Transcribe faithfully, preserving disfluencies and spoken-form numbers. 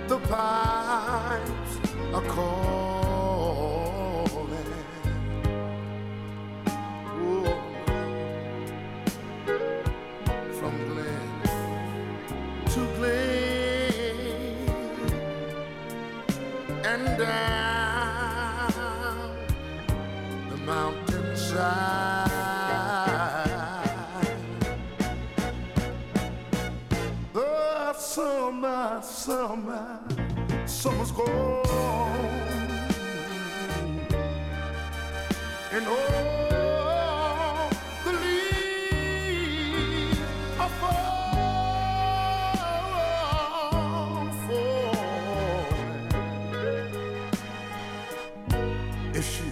the pipes are calling. Oh, from glen to glen and down the mountainside. The summer, summer, summer's gone, and all the leaves are falling. If she